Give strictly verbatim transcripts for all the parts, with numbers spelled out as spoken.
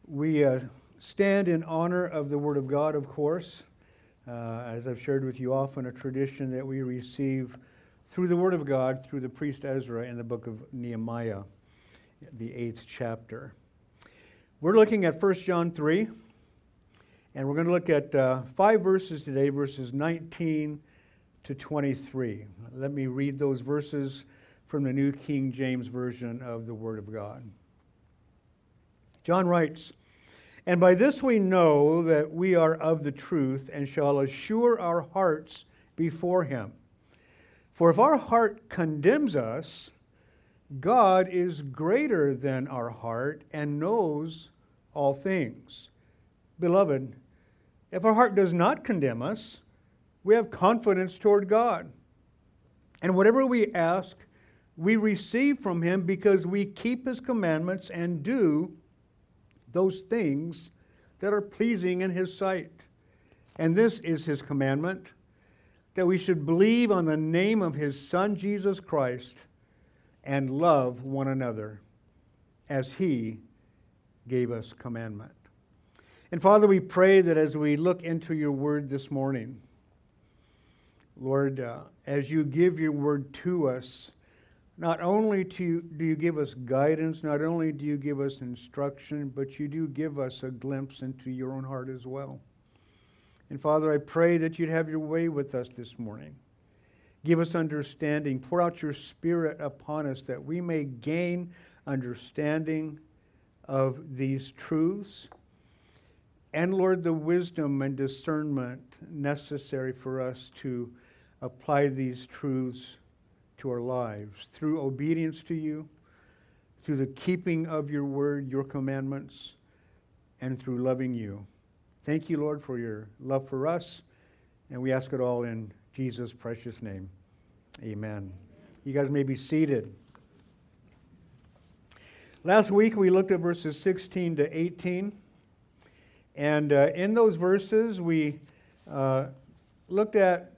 We uh, stand in honor of the Word of God, of course. Uh, as I've shared with you often, a tradition that we receive through the Word of God, through the priest Ezra in the book of Nehemiah, the eighth chapter. We're looking at First John three, and we're going to look at uh, five verses today, verses nineteen to twenty-three. Let me read those verses from the New King James Version of the Word of God. John writes, "And by this we know that we are of the truth, and shall assure our hearts before Him. For if our heart condemns us, God is greater than our heart and knows all things. Beloved, if our heart does not condemn us, we have confidence toward God. And whatever we ask, we receive from Him because we keep His commandments and do those things that are pleasing in His sight. And this is His commandment, that we should believe on the name of His Son, Jesus Christ, and love one another as He gave us commandment." And Father, we pray that as we look into your word this morning, Lord, uh, as you give your word to us, not only to, do you give us guidance, not only do you give us instruction, but you do give us a glimpse into your own heart as well. And Father, I pray that you'd have your way with us this morning. Give us understanding. Pour out your Spirit upon us that we may gain understanding of these truths. And Lord, the wisdom and discernment necessary for us to apply these truths to our lives through obedience to you, through the keeping of your word, your commandments, and through loving you. Thank you, Lord, for your love for us, and we ask it all in Jesus' precious name. Amen. You guys may be seated. Last week we looked at verses sixteen to eighteen, and uh, in those verses we uh, looked at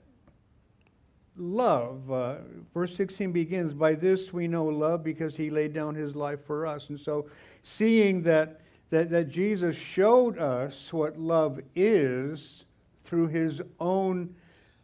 love. Uh, verse sixteen begins, "By this we know love, because He laid down His life for us." And so, seeing that, that, that Jesus showed us what love is through His own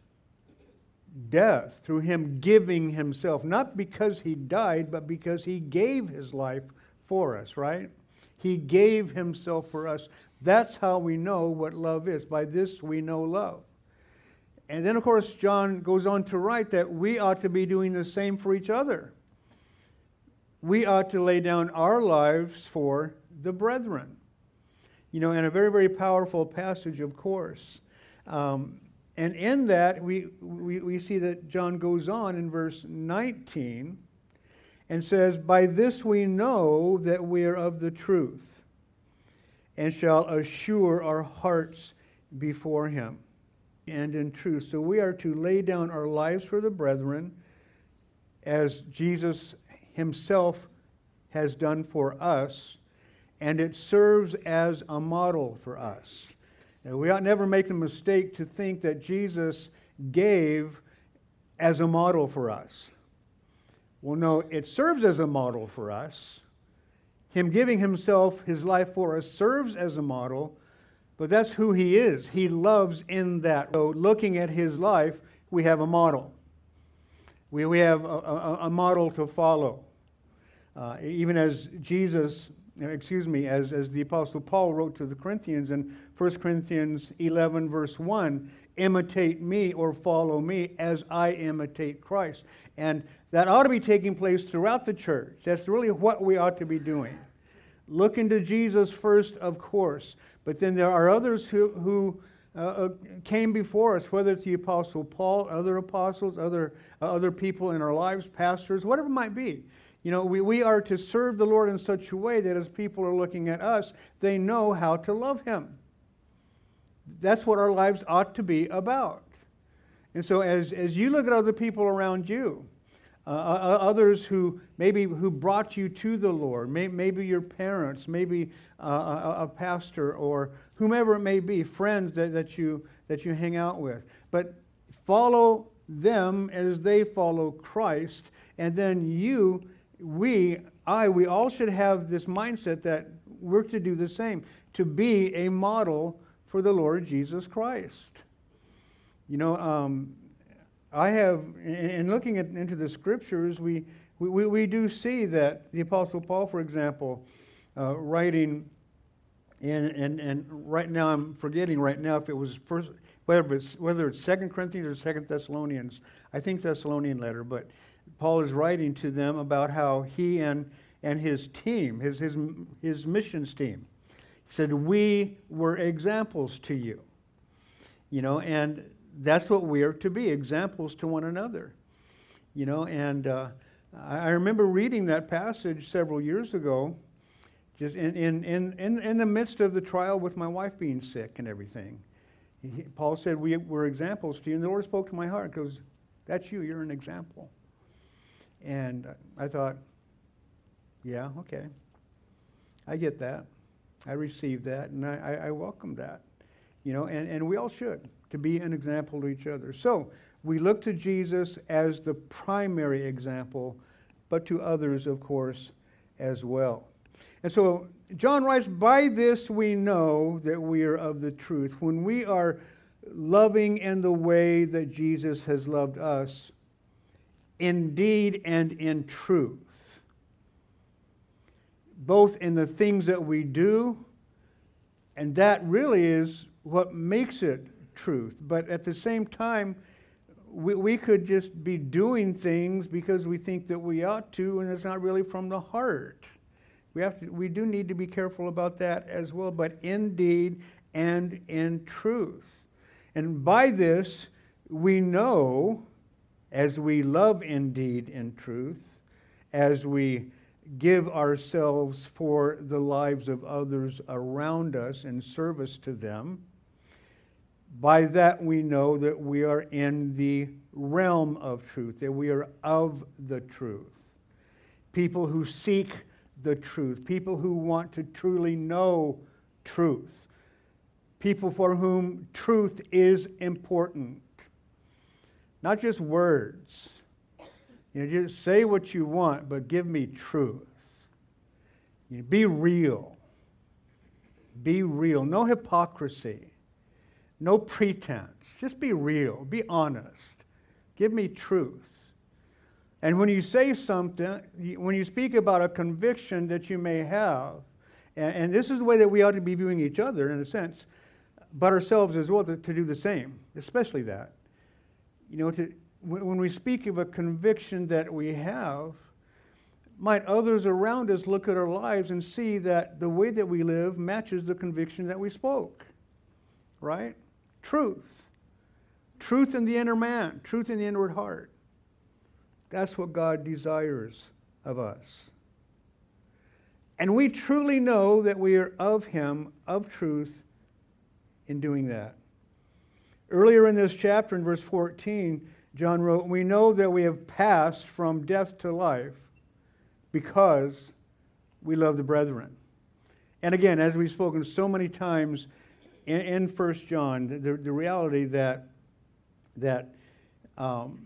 death, through Him giving Himself, not because He died, but because He gave His life for us, right? He gave Himself for us. That's how we know what love is. By this we know love. And then, of course, John goes on to write that we ought to be doing the same for each other. We ought to lay down our lives for the brethren. You know, and a very, very powerful passage, of course. Um, and in that, we, we, we see that John goes on in verse nineteen and says, "By this we know that we are of the truth, and shall assure our hearts before Him." And in truth. So we are to lay down our lives for the brethren as Jesus Himself has done for us, and it serves as a model for us. And we ought never make the mistake to think that Jesus gave as a model for us. Well, no, it serves as a model for us. Him giving Himself, His life for us, serves as a model. But that's who He is. He loves in that. So looking at His life, we have a model. We, we have a, a, a model to follow. Uh, even as Jesus, excuse me, as, as the Apostle Paul wrote to the Corinthians in First Corinthians eleven verse one, "Imitate me," or "follow me as I imitate Christ." And that ought to be taking place throughout the church. That's really what we ought to be doing. Looking to Jesus first, of course. But then there are others who, who uh, came before us, whether it's the Apostle Paul, other apostles, other uh, other people in our lives, pastors, whatever it might be. You know, we, we are to serve the Lord in such a way that as people are looking at us, they know how to love Him. That's what our lives ought to be about. And so as, as you look at other people around you, Uh, others who maybe who brought you to the Lord, may, maybe your parents, maybe uh, a, a pastor or whomever it may be, friends that, that you that you hang out with. But follow them as they follow Christ, and then you, we, I, we all should have this mindset that we're to do the same, to be a model for the Lord Jesus Christ. You know, um, I have, in, in looking at, into the Scriptures, we, we, we do see that the Apostle Paul, for example, uh, writing, in, and, and right now I'm forgetting right now if it was first, whether it's, whether it's Second Corinthians or Second Thessalonians, I think Thessalonian letter, but Paul is writing to them about how he and and his team, his his his missions team, said, we were examples to you. You know, and that's what we are to be, examples to one another. You know, and uh, I remember reading that passage several years ago, just in in in in, in the midst of the trial with my wife being sick and everything. He, Paul said, we were examples to you, and the Lord spoke to my heart, goes, that's you, you're an example. And I thought, yeah, okay. I get that. I receive that, and I, I welcome that. You know, and, and we all should, to be an example to each other. So we look to Jesus as the primary example, but to others, of course, as well. And so John writes, by this we know that we are of the truth. When we are loving in the way that Jesus has loved us, in deed and in truth, both in the things that we do, and that really is what makes it truth. But at the same time, we, we could just be doing things because we think that we ought to, and it's not really from the heart. We have to, we do need to be careful about that as well, but in deed and in truth. And by this, we know, as we love in deed and truth, as we give ourselves for the lives of others around us in service to them, by that we know that we are in the realm of truth, that we are of the truth. People who seek the truth, people who want to truly know truth, people for whom truth is important. Not just words. You know, just say what you want, but give me truth. You know, be real. Be real. No hypocrisy. No pretense. Just be real. Be honest. Give me truth. And when you say something, when you speak about a conviction that you may have, and, and this is the way that we ought to be viewing each other in a sense, but ourselves as well, to, to do the same, especially that. You know, to, when we speak of a conviction that we have, might others around us look at our lives and see that the way that we live matches the conviction that we spoke, right? Truth. Truth in the inner man. Truth in the inward heart. That's what God desires of us. And we truly know that we are of Him, of truth, in doing that. Earlier in this chapter, in verse fourteen, John wrote, we know that we have passed from death to life because we love the brethren. And again, as we've spoken so many times in, in First John, the, the reality that, that um,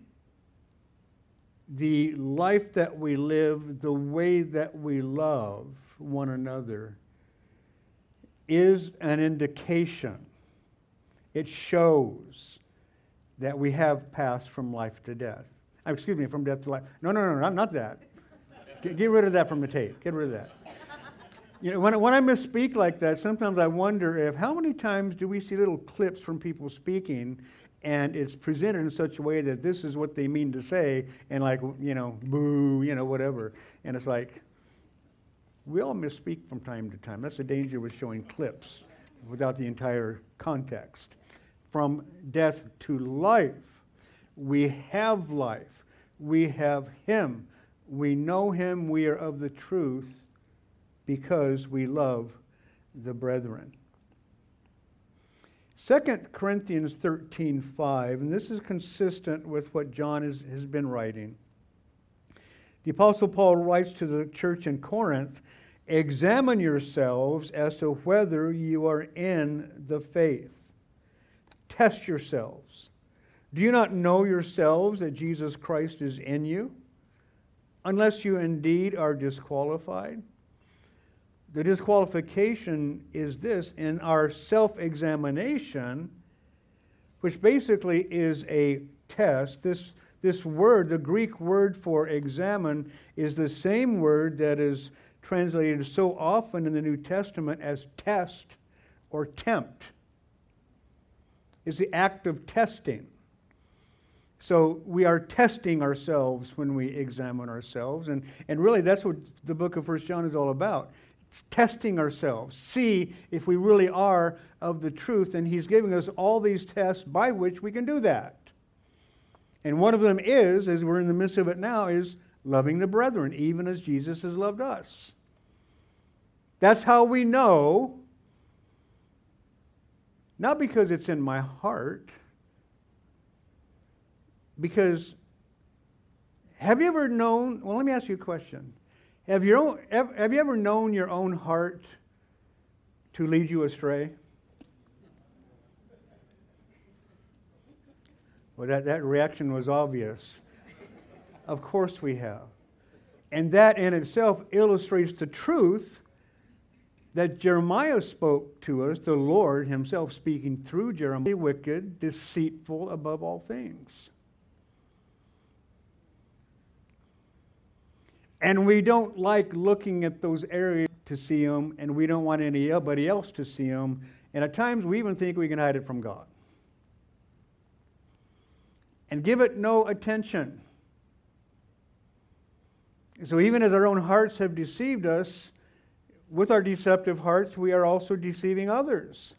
the life that we live, the way that we love one another, is an indication. It shows that we have passed from life to death. Uh, excuse me, from death to life. No, no, no, not, not that. Get, get rid of that from the tape. Get rid of that. You know, when, when I misspeak like that, sometimes I wonder if how many times do we see little clips from people speaking, and it's presented in such a way that this is what they mean to say, and like, you know, boo, you know, whatever. And it's like, we all misspeak from time to time. That's the danger with showing clips without the entire context. From death to life, we have life. We have Him. We know Him. We are of the truth because we love the brethren. Second Corinthians thirteen five, and this is consistent with what John is, has been writing. The Apostle Paul writes to the church in Corinth, examine yourselves as to whether you are in the faith. Test yourselves. Do you not know yourselves that Jesus Christ is in you, unless you indeed are disqualified? the disqualification is this: in our self-examination, which basically is a test, this, this word, the Greek word for examine, is the same word that is translated so often in the New Testament as test or tempt. It's the act of testing. So we are testing ourselves when we examine ourselves. And, and really that's what the book of First John is all about. It's testing ourselves. See if we really are of the truth. And he's giving us all these tests by which we can do that. And one of them is, as we're in the midst of it now, is loving the brethren, even as Jesus has loved us. That's how we know, not because it's in my heart, because have you ever known, well, let me ask you a question. Have you, own, have you ever known your own heart to lead you astray? Well, that, that reaction was obvious. Of course we have. And that in itself illustrates the truth that Jeremiah spoke to us, the Lord himself speaking through Jeremiah, wicked, deceitful above all things. And we don't like looking at those areas to see them, and we don't want anybody else to see them. And at times we even think we can hide it from God. And give it no attention. So even as our own hearts have deceived us, with our deceptive hearts, we are also deceiving others.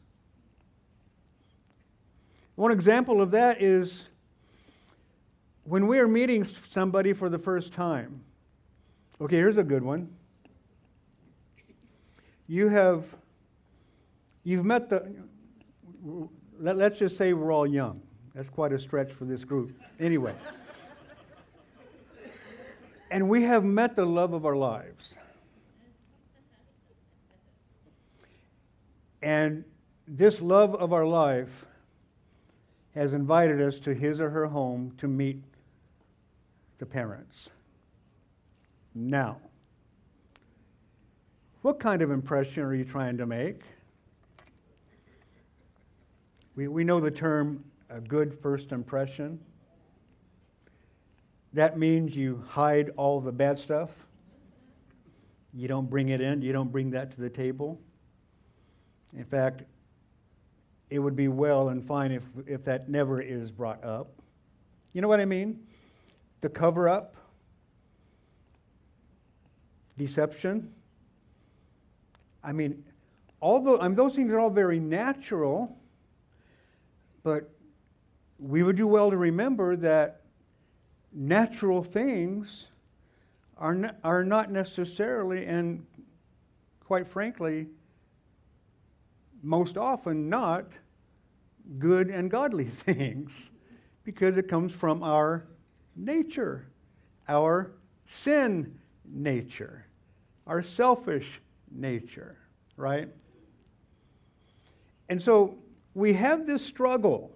One example of that is when we are meeting somebody for the first time. Okay, here's a good one. You have, you've met the, let, let's just say we're all young. That's quite a stretch for this group. Anyway. And we have met the love of our lives. And this love of our life has invited us to his or her home to meet the parents. Now, what kind of impression are you trying to make? We, we know the term a good first impression. That means you hide all the bad stuff. You don't bring it in. You don't bring that to the table. In fact, it would be well and fine if, if that never is brought up. You know what I mean? The cover up, deception. I mean, although I mean, those things are all very natural, but we would do well to remember that natural things are not, are not necessarily, and quite frankly, most often not good and godly things, because it comes from our nature, our sin nature, our selfish nature, right? And so we have this struggle.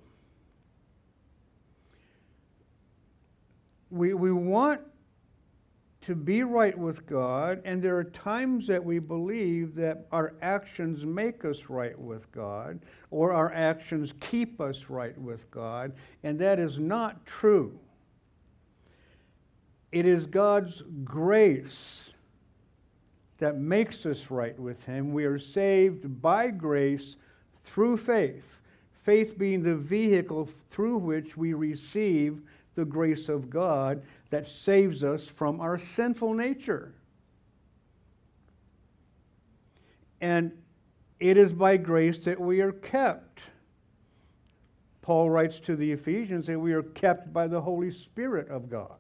We, we want to be right with God, and there are times that we believe that our actions make us right with God, or our actions keep us right with God, and that is not true. It is God's grace that makes us right with him. We are saved by grace through faith, faith being the vehicle through which we receive the grace of God that saves us from our sinful nature. And it is by grace that we are kept. Paul writes to the Ephesians that we are kept by the Holy Spirit of God.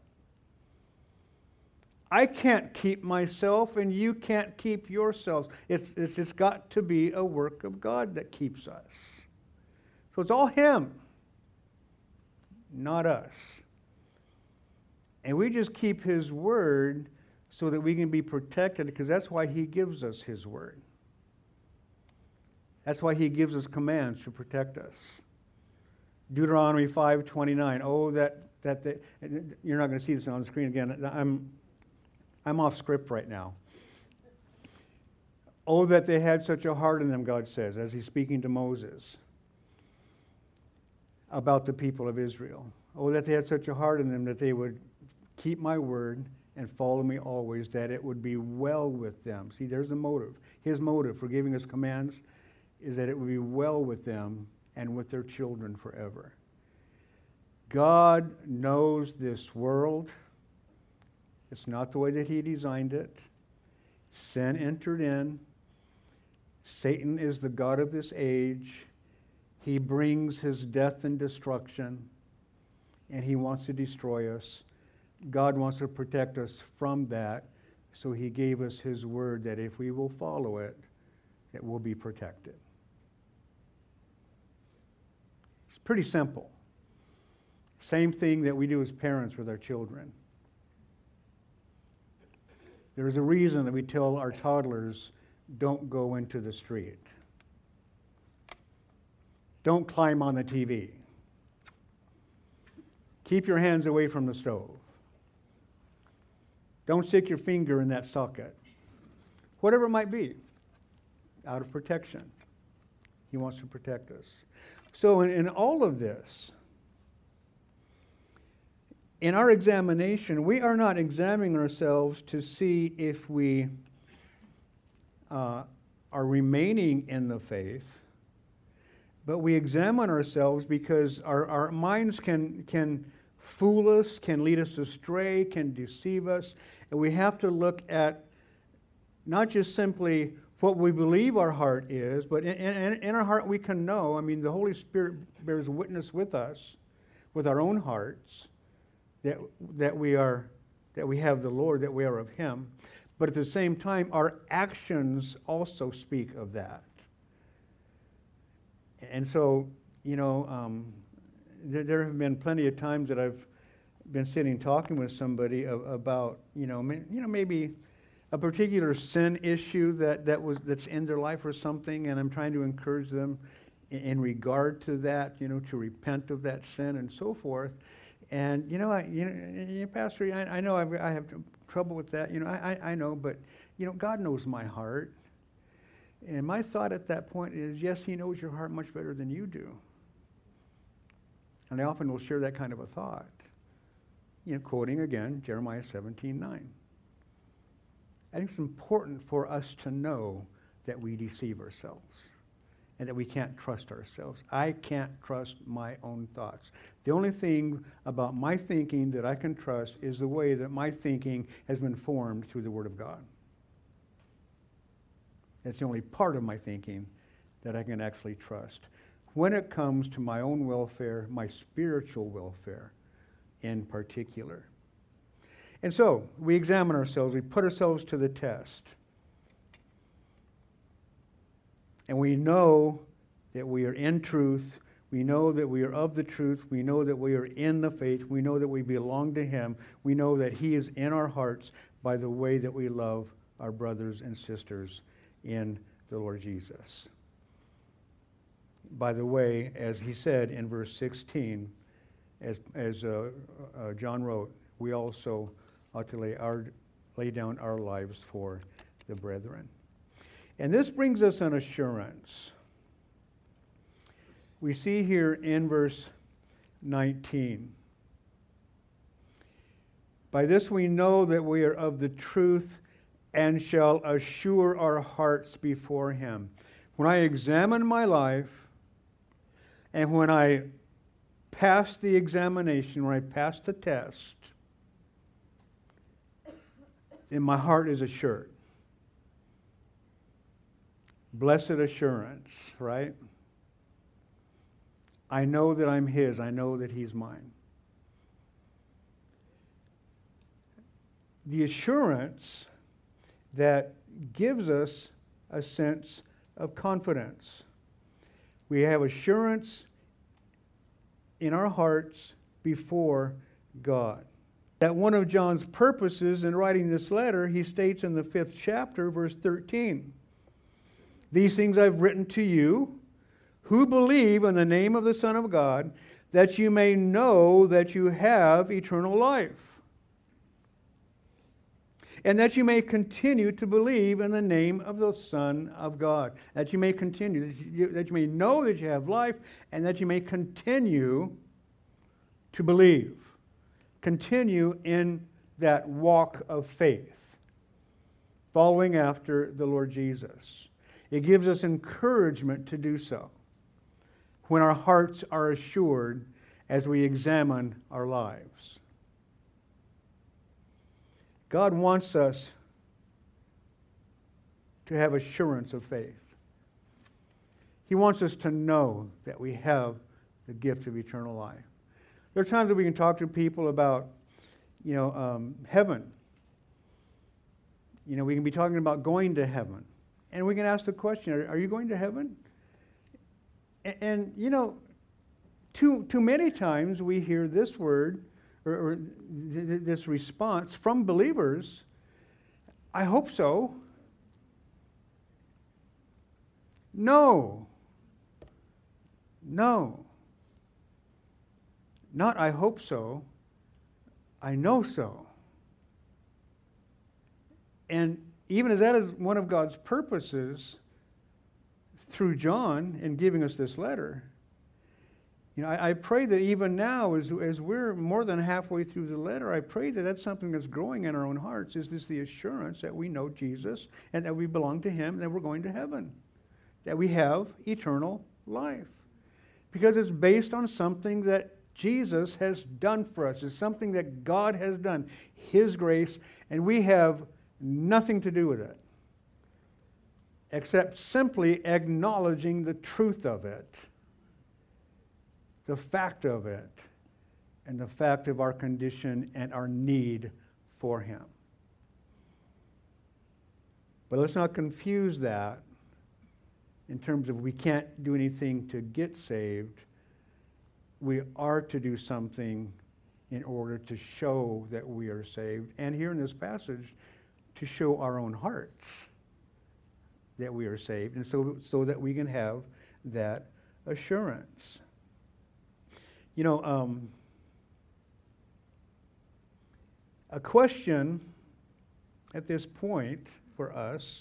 I can't keep myself, and you can't keep yourselves. It's, it's, it's got to be a work of God that keeps us. So it's all him, not us. And we just keep his word so that we can be protected, because that's why he gives us his word. That's why he gives us commands to protect us. Deuteronomy five twenty-nine. Oh, that that the, you're not going to see this on the screen again. I'm I'm off script right now. Oh, that they had such a heart in them, God says, as he's speaking to Moses about the people of Israel. Oh, that they had such a heart in them that they would keep my word and follow me always, that it would be well with them. See, there's the motive. His motive for giving us commands is that it would be well with them and with their children forever. God knows this world. It's not the way that he designed it. Sin entered in. Satan is the god of this age. He brings his death and destruction, and he wants to destroy us. God wants to protect us from that, so he gave us his word that if we will follow it, it will be protected. It's pretty simple. Same thing that we do as parents with our children. There's a reason that we tell our toddlers, don't go into the street. Don't climb on the T V. Keep your hands away from the stove. Don't stick your finger in that socket. Whatever it might be, out of protection. He wants to protect us. So in, in all of this, in our examination, we are not examining ourselves to see if we uh, are remaining in the faith, but we examine ourselves because our, our minds can, can fool us, can lead us astray, can deceive us, and we have to look at not just simply what we believe our heart is, but in, in, in our heart we can know. I mean, the Holy Spirit bears witness with us, with our own hearts, that that we are, that we have the Lord, that we are of him. But at the same time, our actions also speak of that. And so, you know, um, there, there have been plenty of times that I've been sitting talking with somebody of, about, you know, may, you know, maybe a particular sin issue that, that was that's in their life or something, and I'm trying to encourage them in, in regard to that, you know, to repent of that sin and so forth. And, you know, I, you know, Pastor, I, I know I've, I have trouble with that. You know, I, I, I know, but, you know, God knows my heart. And my thought at that point is, yes, he knows your heart much better than you do. And I often will share that kind of a thought. You know, quoting again, Jeremiah seventeen nine. I think it's important for us to know that we deceive ourselves and that we can't trust ourselves. I can't trust my own thoughts. The only thing about my thinking that I can trust is the way that my thinking has been formed through the Word of God. That's the only part of my thinking that I can actually trust. When it comes to my own welfare, my spiritual welfare in particular. And so, we examine ourselves, we put ourselves to the test. And we know that we are in truth. We know that we are of the truth. We know that we are in the faith. We know that we belong to him. We know that he is in our hearts by the way that we love our brothers and sisters in the Lord Jesus. By the way, as he said in verse sixteen, as, as uh, uh, John wrote, we also ought to lay, our, lay down our lives for the brethren. And this brings us an assurance. We see here in verse nineteen, by this we know that we are of the truth and shall assure our hearts before him. When I examine my life, and when I pass the examination, when I pass the test, then my heart is assured. Blessed assurance, right? I know that I'm his. I know that he's mine. The assurance that gives us a sense of confidence. We have assurance in our hearts before God. That one of John's purposes in writing this letter, he states in the fifth chapter, verse thirteen, these things I've written to you who believe in the name of the Son of God, that you may know that you have eternal life. and that you may continue to believe in the name of the Son of God. That you may continue, that you, that you may know that you have life, and that you may continue to believe. Continue in that walk of faith, following after the Lord Jesus. It gives us encouragement to do so when our hearts are assured as we examine our lives. God wants us to have assurance of faith. He wants us to know that we have the gift of eternal life. There are times that we can talk to people about, you know, um, heaven. You know, we can be talking about going to heaven. And we can ask the question, are, are you going to heaven? And, and you know, too, too many times we hear this word, or, or th- th- this response from believers, I hope so. No. No. Not I hope so. I know so. And even as that is one of God's purposes through John in giving us this letter, you know, I, I pray that even now, as, as we're more than halfway through the letter, I pray that that's something that's growing in our own hearts, is this the assurance that we know Jesus and that we belong to Him and that we're going to heaven, that we have eternal life. Because it's based on something that Jesus has done for us. It's something that God has done, His grace, and we have nothing to do with it, except simply acknowledging the truth of it, the fact of it, and the fact of our condition and our need for Him. But let's not confuse that in terms of we can't do anything to get saved. We are to do something in order to show that we are saved. And here in this passage, to show our own hearts that we are saved, and so, so that we can have that assurance. You know, um, a question at this point for us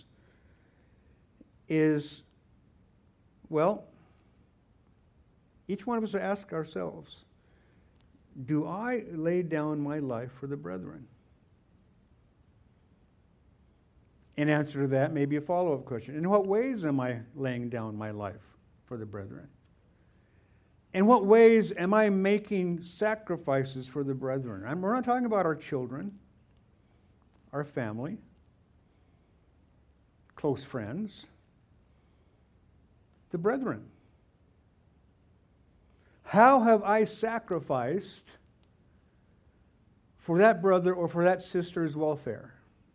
is, well, each one of us will ask ourselves, do I lay down my life for the brethren? In answer to that, maybe a follow-up question. In what ways am I laying down my life for the brethren? In what ways am I making sacrifices for the brethren? I'm, we're not talking about our children, our family, close friends, the brethren. How have I sacrificed for that brother or for that sister's welfare?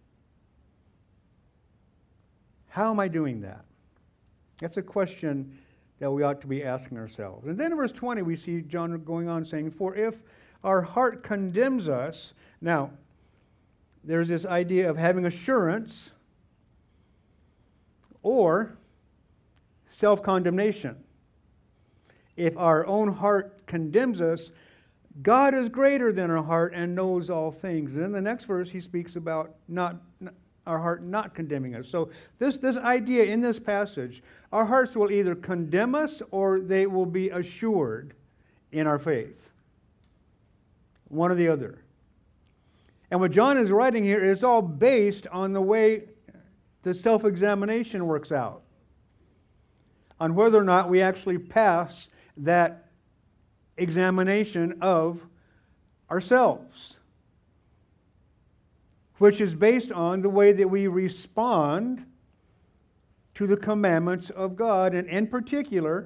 How am I doing that? That's a question that we ought to be asking ourselves. And then in verse twenty, we see John going on saying, for if our heart condemns us, now, there's this idea of having assurance or self-condemnation. If our own heart condemns us, God is greater than our heart and knows all things. And then the next verse, he speaks about not, not our heart not condemning us. So this, this idea in this passage, our hearts will either condemn us or they will be assured in our faith. One or the other. And what John is writing here is all based on the way the self-examination works out, on whether or not we actually pass that examination of ourselves, which is based on the way that we respond to the commandments of God, and in particular,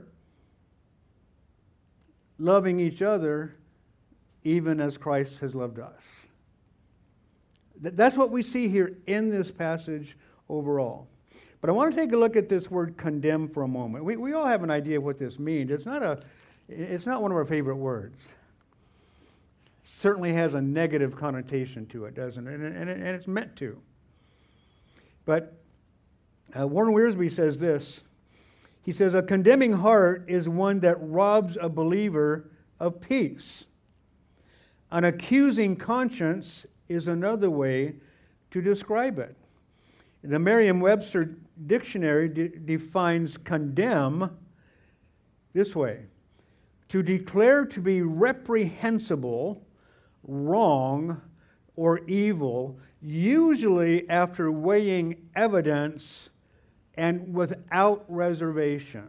loving each other even as Christ has loved us. That's what we see here in this passage overall. But I want to take a look at this word condemn for a moment. We, we all have an idea of what this means. It's not a, it's not one of our favorite words. Certainly has a negative connotation to it, doesn't it? And, and, and it's meant to. But uh, Warren Wiersbe says this. He says, a condemning heart is one that robs a believer of peace. An accusing conscience is another way to describe it. The Merriam-Webster dictionary de- defines condemn this way: to declare to be reprehensible, wrong, or evil, usually after weighing evidence and without reservation.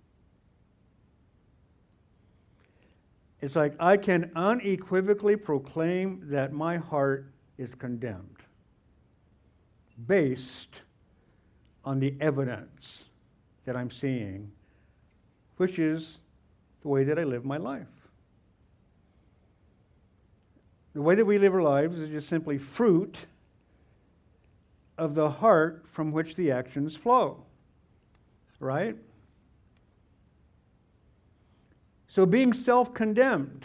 It's like, I can unequivocally proclaim that my heart is condemned based on the evidence that I'm seeing, which is the way that I live my life. The way that we live our lives is just simply fruit of the heart from which the actions flow. Right? So being self-condemned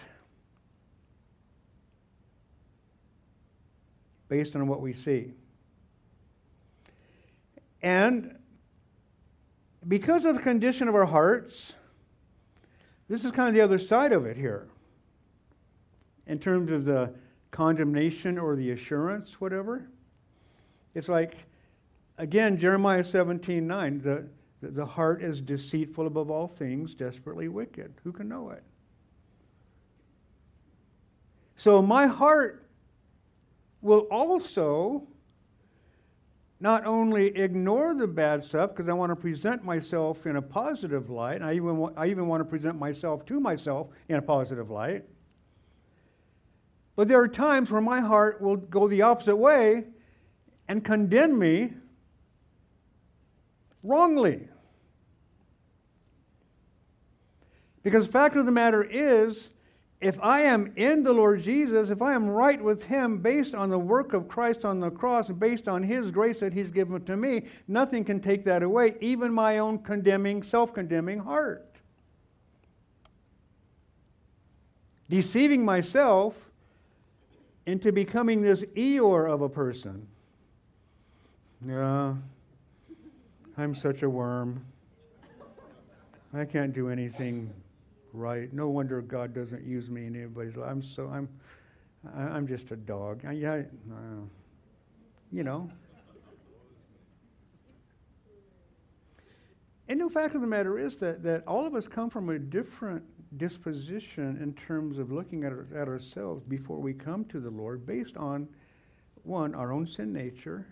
based on what we see. And because of the condition of our hearts, this is kind of the other side of it here. In terms of the condemnation or the assurance, whatever. It's like, again, Jeremiah seventeen nine, the, the heart is deceitful above all things, desperately wicked. Who can know it? So my heart will also not only ignore the bad stuff, because I want to present myself in a positive light, and I even, want, I even want to present myself to myself in a positive light. But there are times where my heart will go the opposite way and condemn me wrongly. Because the fact of the matter is, if I am in the Lord Jesus, if I am right with Him based on the work of Christ on the cross and based on His grace that He's given to me, nothing can take that away, even my own condemning, self-condemning heart. Deceiving myself into becoming this Eeyore of a person. Yeah, I'm such a worm. I can't do anything right. No wonder God doesn't use me in anybody's life. I'm so I'm I'm just a dog. I, yeah, uh, you know. And the fact of the matter is that, that all of us come from a different disposition in terms of looking at, our, at ourselves before we come to the Lord based on, one, our own sin nature.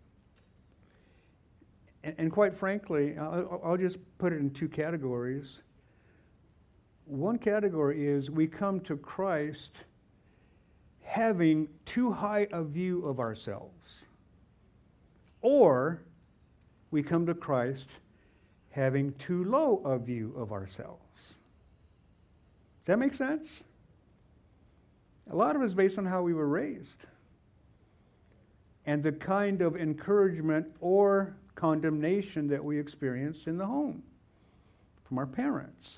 And, and quite frankly, I'll, I'll just put it in two categories. One category is we come to Christ having too high a view of ourselves. Or we come to Christ having too low a view of ourselves. Does that make sense? A lot of it is based on how we were raised and the kind of encouragement or condemnation that we experienced in the home from our parents.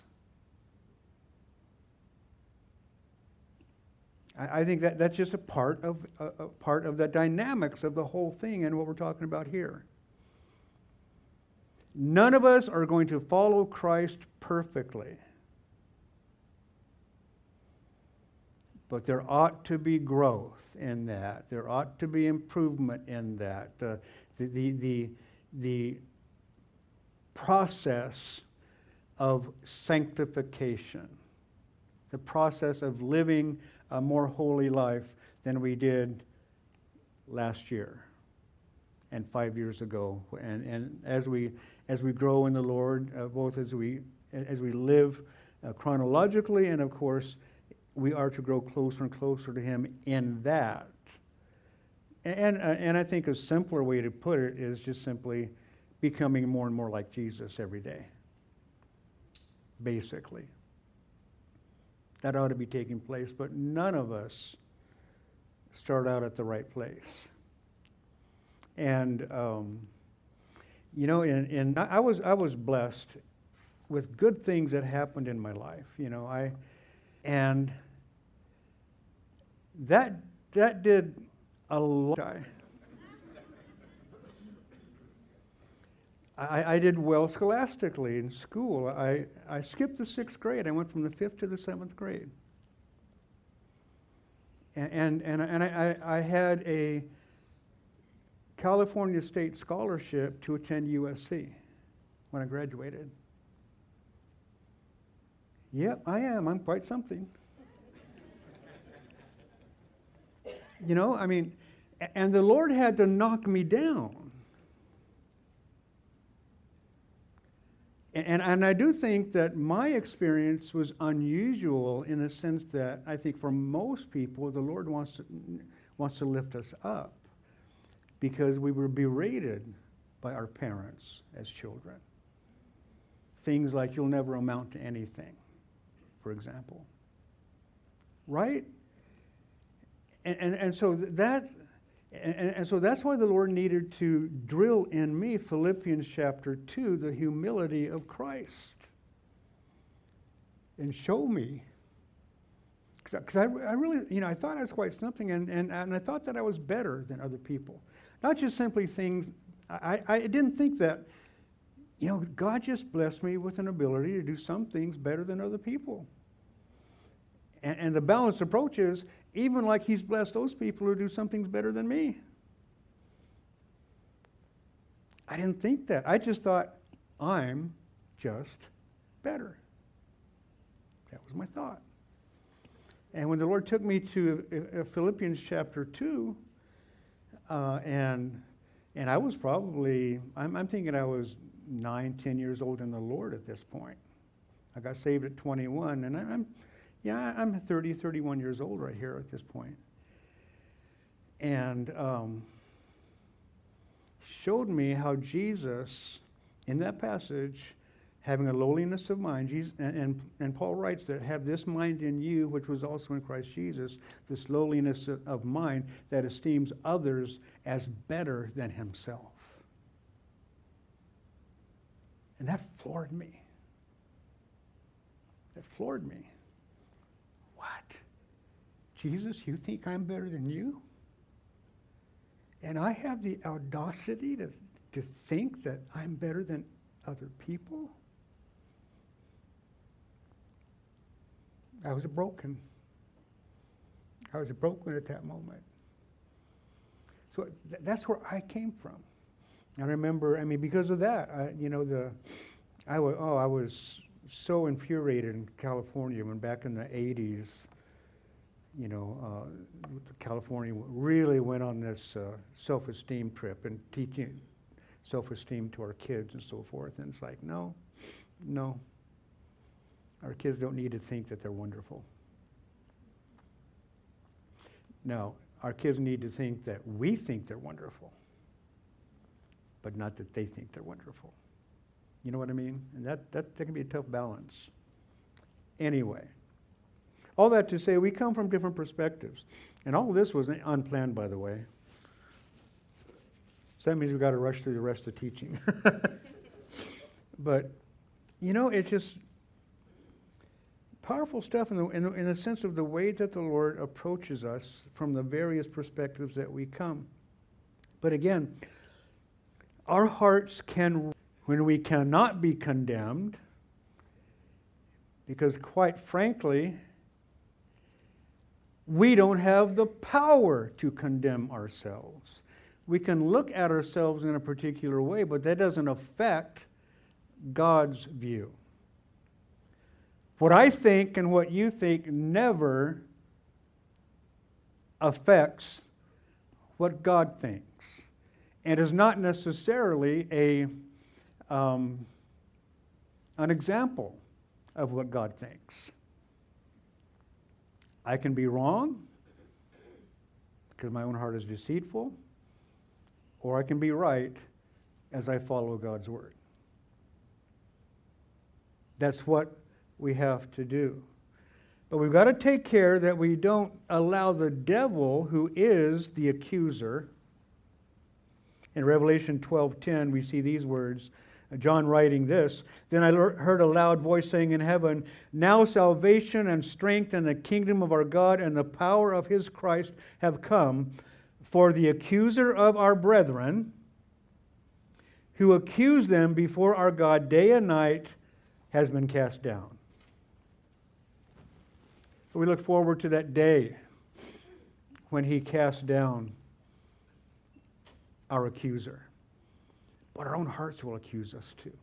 I, I think that that's just a part of a, a part of the dynamics of the whole thing and what we're talking about here. None of us are going to follow Christ perfectly. But there ought to be growth in that. There ought to be improvement in that. The, the, the, the, the process of sanctification. The process of living a more holy life than we did last year and five years ago. And, and as we as we grow in the Lord, uh, both as we as we live uh, chronologically, and of course, we are to grow closer and closer to Him in that. And, uh, and I think a simpler way to put it is just simply becoming more and more like Jesus every day. Basically. That ought to be taking place, but none of us start out at the right place. And, um, you know, in, in I was I was blessed with good things that happened in my life. You know, I and that that did a lot. I, I did well scholastically in school. I, I skipped the sixth grade. I went from the fifth to the seventh grade. And and and, and I, I had a California State Scholarship to attend U S C when I graduated. Yep, I am. I'm quite something. You know, I mean, and the Lord had to knock me down. And, and I do think that my experience was unusual in the sense that I think for most people, the Lord wants to, wants to lift us up because we were berated by our parents as children. Things like, you'll never amount to anything, for example. Right? And, and, and so that... And, and so that's why the Lord needed to drill in me, Philippians chapter two, the humility of Christ. And show me. Because I, I really, you know, I thought I was quite something, and, and, and I thought that I was better than other people. Not just simply things, I, I didn't think that, you know, God just blessed me with an ability to do some things better than other people. And, and the balanced approach is, even like he's blessed those people who do some things better than me. I didn't think that. I just thought, I'm just better. That was my thought. And when the Lord took me to uh, Philippians chapter two, uh, and and I was probably, I'm, I'm thinking I was nine, ten years old in the Lord at this point. I got saved at twenty-one, and I, I'm Yeah, I'm thirty, thirty-one years old right here at this point. And um, showed me how Jesus, in that passage, having a lowliness of mind, Jesus, and, and, and Paul writes that, have this mind in you, which was also in Christ Jesus, this lowliness of, of mind that esteems others as better than himself. And that floored me. That floored me. What? Jesus, you think I'm better than you? And I have the audacity to, to think that I'm better than other people? I was broken. I was broken at that moment. So th- that's where I came from. I remember, I mean, because of that, I, you know, the, I was, oh, I was so infuriated in California when back in the eighties, you know, uh, California really went on this uh, self-esteem trip and teaching self-esteem to our kids and so forth. And it's like, no, no. Our kids don't need to think that they're wonderful. No, our kids need to think that we think they're wonderful, but not that they think they're wonderful. You know what I mean? And that, that, that can be a tough balance. Anyway, all that to say, we come from different perspectives. And all of this was unplanned, by the way. So that means we've got to rush through the rest of teaching. But, you know, it's just powerful stuff in the, in the, in the sense of the way that the Lord approaches us from the various perspectives that we come. But again, our hearts can, when we cannot be condemned, because quite frankly, we don't have the power to condemn ourselves. We can look at ourselves in a particular way, but that doesn't affect God's view. What I think and what you think never affects what God thinks, and is not necessarily a um, an example of what God thinks. I can be wrong because my own heart is deceitful, or I can be right as I follow God's word. That's what we have to do. But we've got to take care that we don't allow the devil, who is the accuser. In Revelation twelve ten, we see these words, John writing this, "Then I heard a loud voice saying in heaven, 'Now salvation and strength and the kingdom of our God and the power of his Christ have come, for the accuser of our brethren, who accused them before our God day and night, has been cast down.'" We look forward to that day when he casts down our accuser. But our own hearts will accuse us too.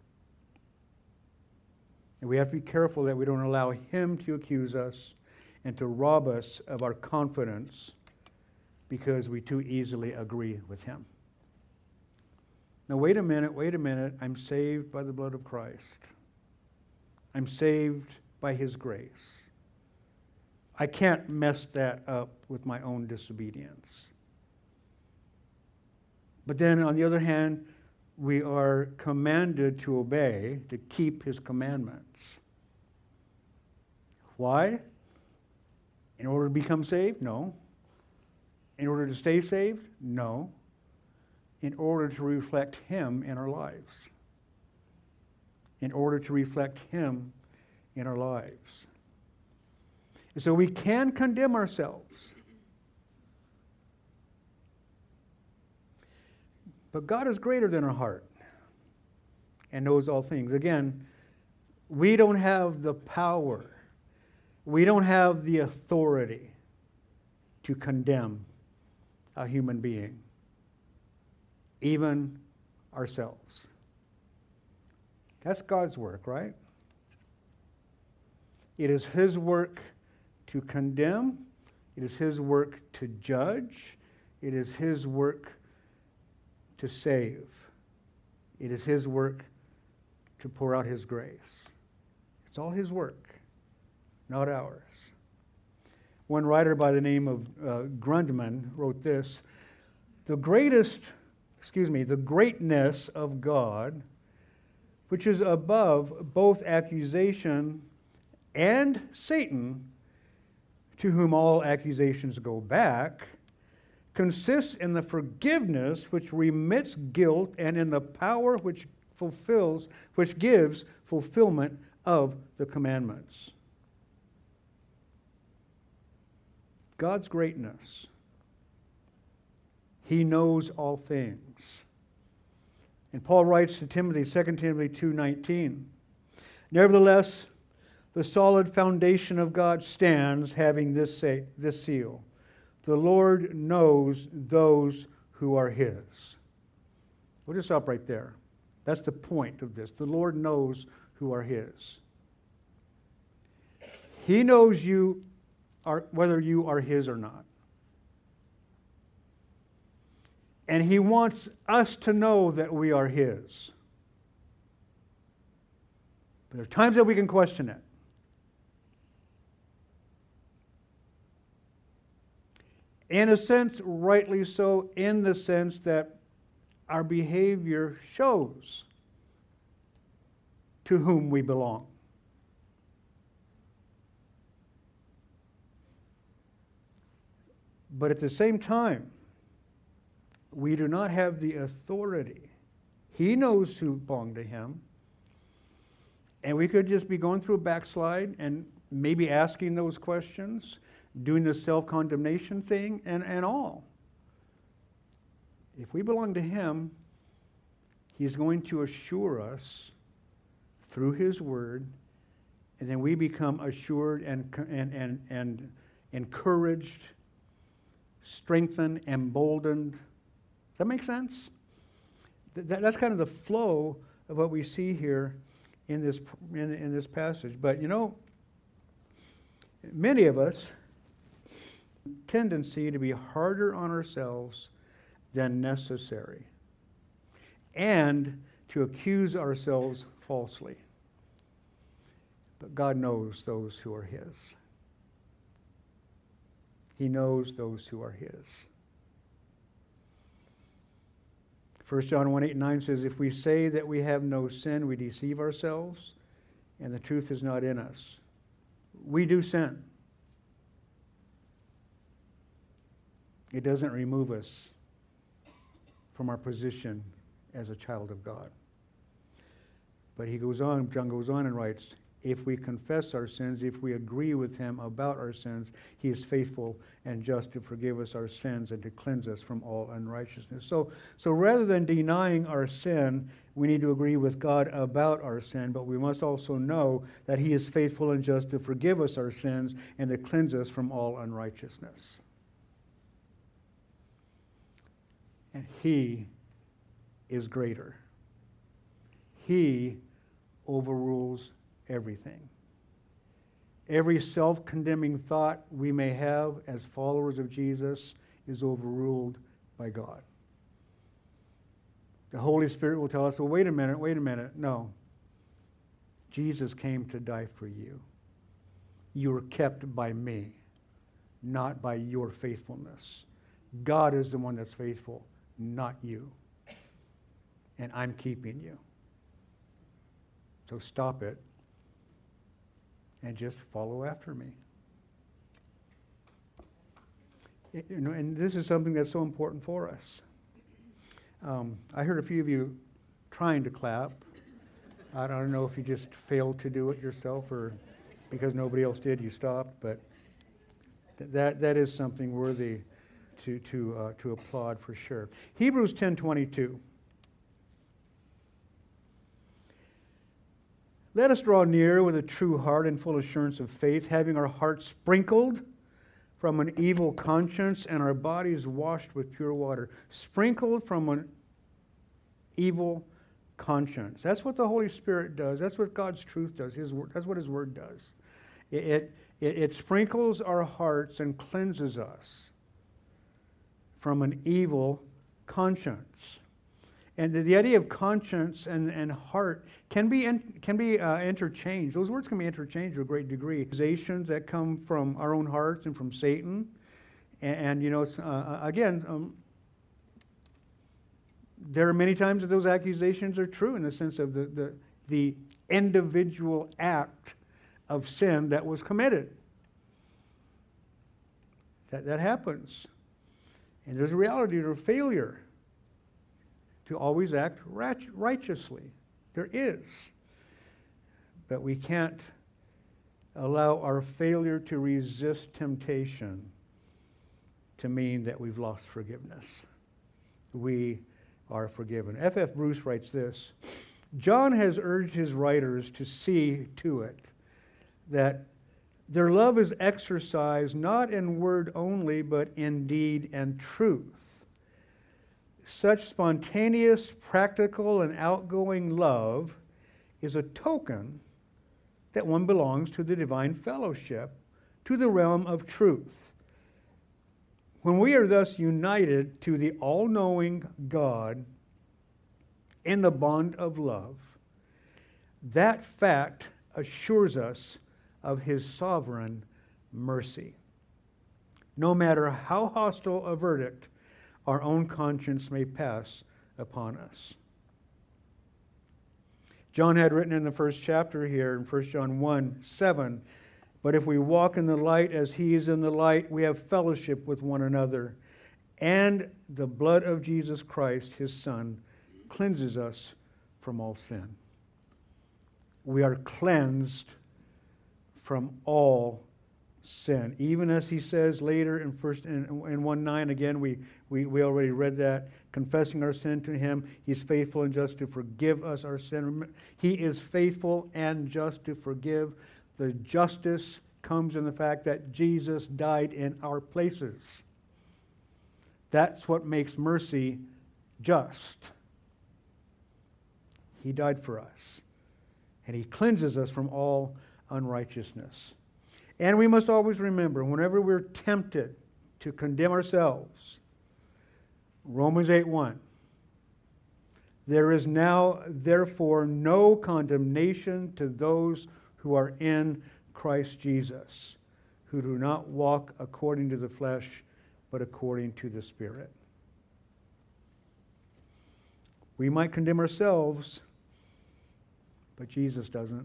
And we have to be careful that we don't allow him to accuse us and to rob us of our confidence because we too easily agree with him. Now, wait a minute, wait a minute. I'm saved by the blood of Christ. I'm saved by his grace. I can't mess that up with my own disobedience. But then, on the other hand, we are commanded to obey, to keep his commandments. Why? In order to become saved? No. In order to stay saved? No. In order to reflect him in our lives. In order to reflect him in our lives. And so we can condemn ourselves. But God is greater than our heart and knows all things. Again, we don't have the power. We don't have the authority to condemn a human being, even ourselves. That's God's work, right? It is his work to condemn. It is his work to judge. It is his work to save. It is his work to pour out his grace. It's all his work, not ours. One writer by the name of uh, Grundman wrote this: the greatest, excuse me, the greatness of God, which is above both accusation and Satan, to whom all accusations go back, consists in the forgiveness which remits guilt and in the power which fulfills, which gives fulfillment of the commandments. God's greatness. He knows all things. And Paul writes to Timothy, Second Timothy two nineteen, nevertheless, the solid foundation of God stands, having this say, this seal: the Lord knows those who are his. We'll just stop right there. That's the point of this. The Lord knows who are his. He knows you are, whether you are his or not. And he wants us to know that we are his. But there are times that we can question it. In a sense, rightly so, in the sense that our behavior shows to whom we belong. But at the same time, we do not have the authority. He knows who belong to him. And we could just be going through a backslide and maybe asking those questions, doing the self-condemnation thing, and, and all. If we belong to him, he's going to assure us through his word, and then we become assured and, and, and, and encouraged, strengthened, emboldened. Does that make sense? That, that's kind of the flow of what we see here in this, in, in this passage. But you know, many of us tendency to be harder on ourselves than necessary, and to accuse ourselves falsely. But God knows those who are his. He knows those who are his. First John one, eight and nine says, if we say that we have no sin, we deceive ourselves, and the truth is not in us. We do sin. It doesn't remove us from our position as a child of God. But he goes on, John goes on and writes, if we confess our sins, if we agree with him about our sins, he is faithful and just to forgive us our sins and to cleanse us from all unrighteousness. So, so rather than denying our sin, we need to agree with God about our sin, but we must also know that he is faithful and just to forgive us our sins and to cleanse us from all unrighteousness. And He is greater. He overrules everything. Every self-condemning thought we may have as followers of Jesus is overruled by God. The Holy Spirit will tell us, well, wait a minute, wait a minute. No. Jesus came to die for you. You are kept by me, not by your faithfulness. God is the one that's faithful, not you. And I'm keeping you. So stop it and just follow after me. It, you know, and this is something that's so important for us. Um, I heard a few of you trying to clap. I don't know if you just failed to do it yourself or because nobody else did, you stopped. But th- that that is something worthy to to uh, to applaud for sure. Hebrews ten twenty-two. Let us draw near with a true heart and full assurance of faith, having our hearts sprinkled from an evil conscience and our bodies washed with pure water. Sprinkled from an evil conscience. That's what the Holy Spirit does. That's what God's truth does. His word, that's what His Word does. It, it, it sprinkles our hearts and cleanses us from an evil conscience. And the, the idea of conscience and, and heart can be in, can be uh, interchanged. Those words can be interchanged to a great degree. Accusations that come from our own hearts and from Satan. And, and you know, uh, again, um, there are many times that those accusations are true in the sense of the, the, the individual act of sin that was committed. That, that happens. And there's a reality of failure to always act righteously. There is. But we can't allow our failure to resist temptation to mean that we've lost forgiveness. We are forgiven. F F Bruce writes this: John has urged his writers to see to it that their love is exercised not in word only, but in deed and truth. Such spontaneous, practical, and outgoing love is a token that one belongs to the divine fellowship, to the realm of truth. When we are thus united to the all-knowing God in the bond of love, that fact assures us of His sovereign mercy. No matter how hostile a verdict our own conscience may pass upon us. John had written in the first chapter here in First John one seven, but if we walk in the light as He is in the light, we have fellowship with one another, and the blood of Jesus Christ, His Son, cleanses us from all sin. We are cleansed from all sin. Even as He says later in first in, in one nine, again, we, we, we already read that, confessing our sin to Him, He's faithful and just to forgive us our sin. He is faithful and just to forgive. The justice comes in the fact that Jesus died in our places. That's what makes mercy just. He died for us. And He cleanses us from all unrighteousness. And we must always remember, whenever we're tempted to condemn ourselves, Romans eight one, there is now therefore no condemnation to those who are in Christ Jesus, who do not walk according to the flesh, but according to the Spirit. We might condemn ourselves, but Jesus doesn't.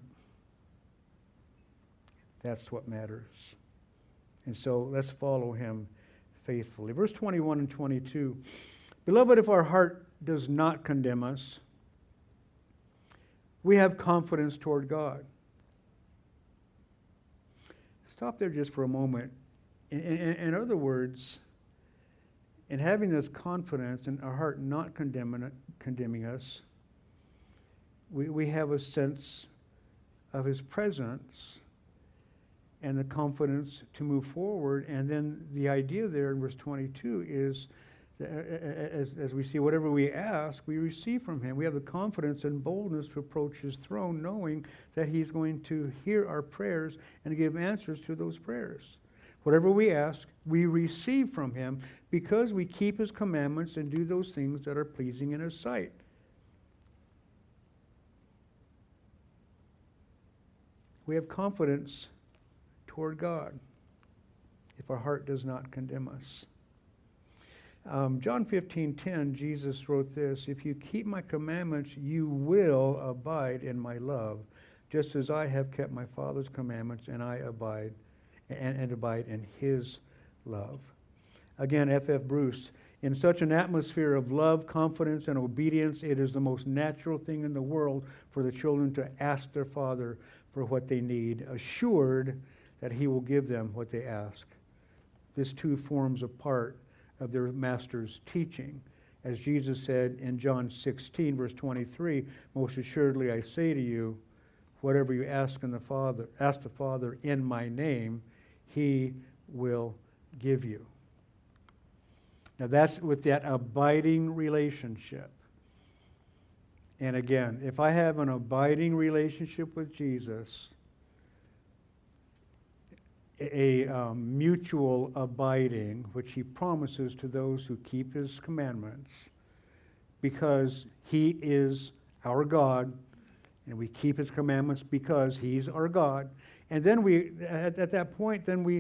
That's what matters. And so let's follow Him faithfully. Verse twenty-one and twenty-two. Beloved, if our heart does not condemn us, we have confidence toward God. Stop there just for a moment. In, in, in other words, in having this confidence and our heart not condemning, condemning us, we, we have a sense of His presence and the confidence to move forward. And then the idea there in verse twenty-two is As, as we see, whatever we ask, we receive from him. We have the confidence and boldness to approach his throne, knowing that he's going to hear our prayers and give answers to those prayers. Whatever we ask, we receive from him because we keep his commandments and do those things that are pleasing in his sight. We have confidence toward God if our heart does not condemn us. Um, John fifteen ten, Jesus wrote this, "If you keep my commandments, you will abide in my love, just as I have kept my Father's commandments, and I abide and, and abide in his love." Again, F F Bruce, "In such an atmosphere of love, confidence, and obedience, it is the most natural thing in the world for the children to ask their Father for what they need, assured that he will give them what they ask." This too forms a part of their master's teaching. As Jesus said in John sixteen, verse twenty-three, "Most assuredly I say to you, whatever you ask in the Father, ask the Father in my name, he will give you." Now that's with that abiding relationship. And again, if I have an abiding relationship with Jesus, a um, mutual abiding, which he promises to those who keep his commandments, because he is our God, and we keep his commandments because he's our God. And then we, at, at that point, then we,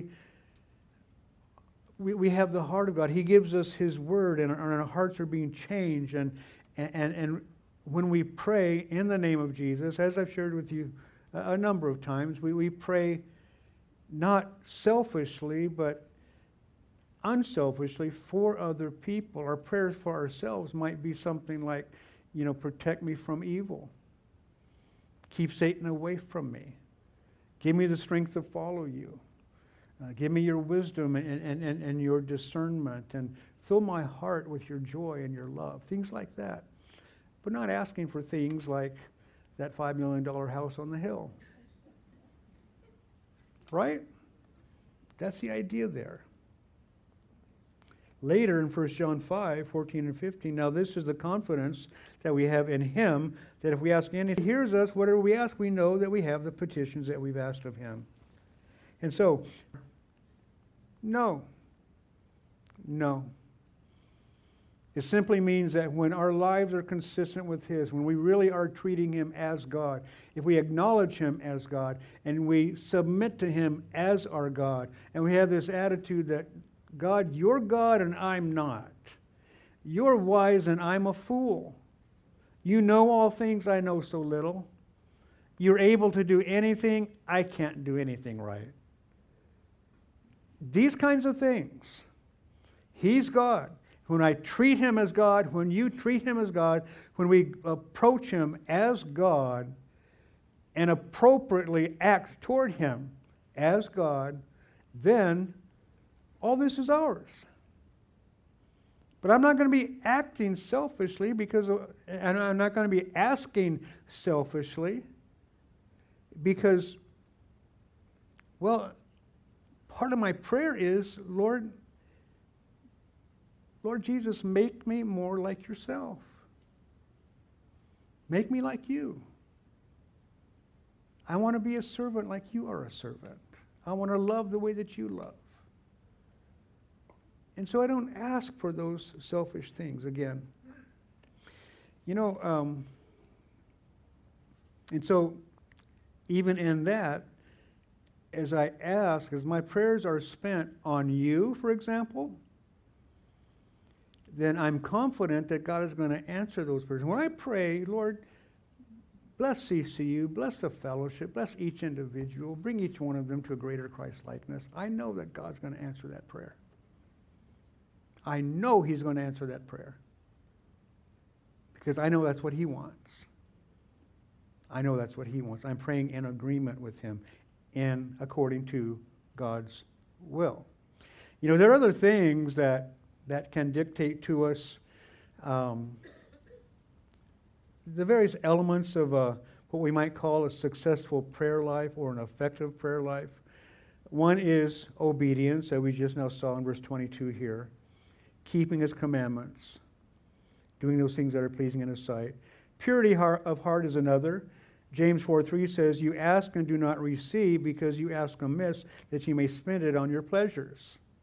we we have the heart of God. He gives us his word, and our, and our hearts are being changed. And, and, and when we pray in the name of Jesus, as I've shared with you a, a number of times, we, we pray not selfishly, but unselfishly for other people. Our prayers for ourselves might be something like, you know, protect me from evil. Keep Satan away from me. Give me the strength to follow you. Uh, give me your wisdom and, and, and, and your discernment, and fill my heart with your joy and your love. Things like that. But not asking for things like that five million dollars house on the hill. Right? That's the idea there. Later in First John five, fourteen and fifteen, "Now this is the confidence that we have in him, that if we ask anything, he hears us. Whatever we ask, we know that we have the petitions that we've asked of him." And so, no. No. It simply means that when our lives are consistent with his, when we really are treating him as God, if we acknowledge him as God, and we submit to him as our God, and we have this attitude that, God, you're God and I'm not. You're wise and I'm a fool. You know all things, I know so little. You're able to do anything, I can't do anything right. These kinds of things. He's God. When I treat him as God, when you treat him as God, when we approach him as God and appropriately act toward him as God, then all this is ours. But I'm not going to be acting selfishly because, of, and I'm not going to be asking selfishly because, well, part of my prayer is, Lord, Lord Jesus, make me more like yourself. Make me like you. I want to be a servant like you are a servant. I want to love the way that you love. And so I don't ask for those selfish things again. You know, um, and so even in that, as I ask, as my prayers are spent on you, for example, then I'm confident that God is going to answer those prayers. When I pray, Lord, bless C C U, bless the fellowship, bless each individual, bring each one of them to a greater Christ-likeness, I know that God's going to answer that prayer. I know he's going to answer that prayer. Because I know that's what he wants. I know that's what he wants. I'm praying in agreement with him and according to God's will. You know, there are other things that that can dictate to us um, the various elements of a, what we might call a successful prayer life or an effective prayer life. One is obedience, that we just now saw in verse twenty-two here. keeping his commandments, doing those things that are pleasing in his sight. Purity of heart is another. James four three says, you ask and do not receive because you ask amiss, that you may spend it on your pleasures.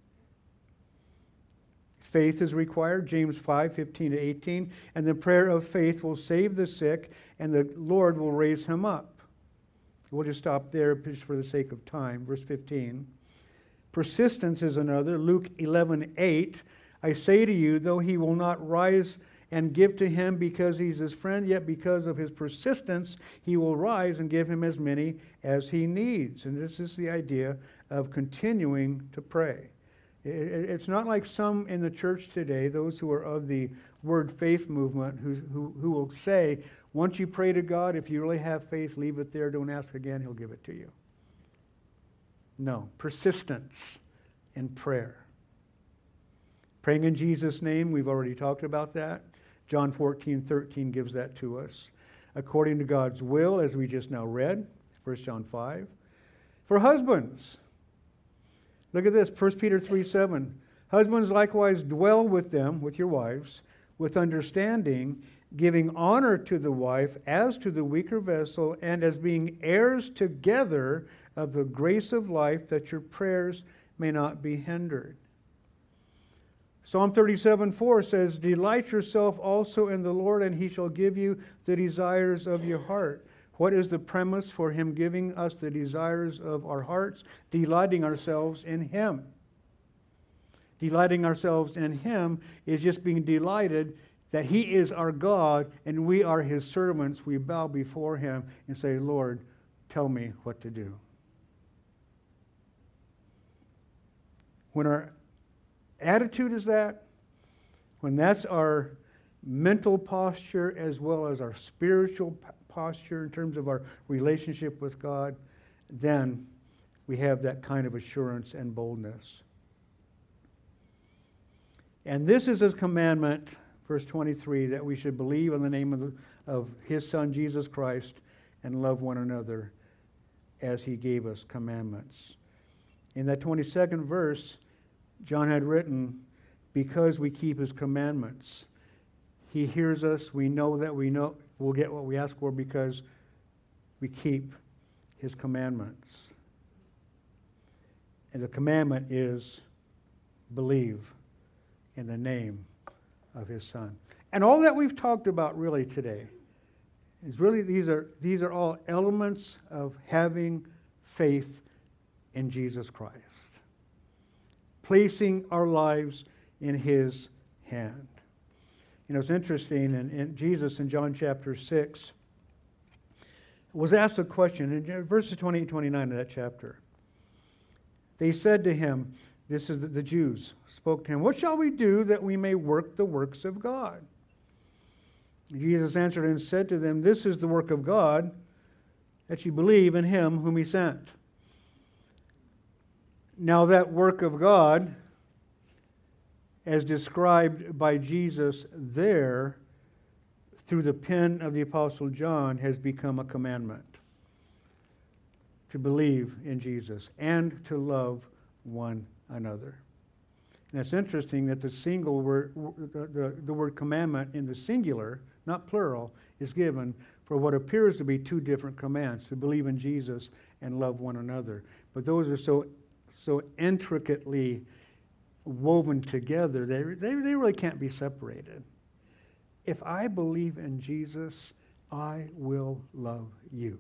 Faith is required, James five fifteen to eighteen, and the prayer of faith will save the sick, and the Lord will raise him up. We'll just stop there just for the sake of time. Verse fifteen. Persistence is another. Luke eleven eight. I say to you, though he will not rise and give to him because he's his friend, yet because of his persistence, he will rise and give him as many as he needs. And this is the idea of continuing to pray. It's not like some in the church today, those who are of the word faith movement, who, who, who will say, once you pray to God, if you really have faith, leave it there, don't ask again, he'll give it to you. No, persistence in prayer. Praying in Jesus' name, we've already talked about that. John fourteen thirteen gives that to us. According to God's will, as we just now read, First John five. For husbands, look at this, First Peter three seven. Husbands likewise dwell with them, with your wives, with understanding, giving honor to the wife as to the weaker vessel, and as being heirs together of the grace of life, that your prayers may not be hindered. Psalm thirty-seven four says, delight yourself also in the Lord, and he shall give you the desires of your heart. What is the premise for him giving us the desires of our hearts? Delighting ourselves in him. Delighting ourselves in him is just being delighted that he is our God and we are his servants. We bow before him and say, Lord, tell me what to do. When our attitude is that, when that's our mental posture as well as our spiritual posture in terms of our relationship with God, then we have that kind of assurance and boldness. And this is his commandment, verse twenty-three, that we should believe in the name of, the, of his Son, Jesus Christ, and love one another as he gave us commandments. In that twenty-second verse, John had written, because we keep his commandments. He hears us. We know that we know we'll get what we ask for because we keep his commandments. And the commandment is believe in the name of his Son. And all that we've talked about really today is really these are these are all elements of having faith in Jesus Christ. Placing our lives in his hand. You know, it's interesting, and, and Jesus in John chapter six was asked a question in verses twenty and twenty-nine of that chapter. They said to him, this is the, the Jews, spoke to him, what shall we do that we may work the works of God? And Jesus answered and said to them, this is the work of God, that you believe in him whom he sent. Now that work of God, as described by Jesus there through the pen of the Apostle John, has become a commandment. To believe in Jesus and to love one another. And it's interesting that the single word, the, the, the word commandment in the singular, not plural, is given for what appears to be two different commands, to believe in Jesus and love one another. But those are so so intricately woven together, they, they, they really can't be separated. If I believe in Jesus, I will love you.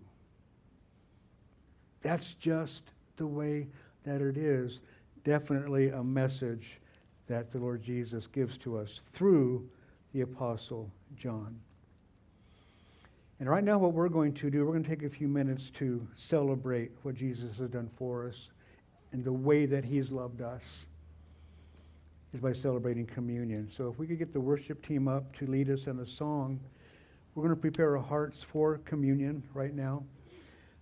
That's just the way that it is. Definitely a message that the Lord Jesus gives to us through the Apostle John. And right now what we're going to do, we're going to take a few minutes to celebrate what Jesus has done for us. And the way that he's loved us is by celebrating communion. So if we could get the worship team up to lead us in a song, we're going to prepare our hearts for communion right now.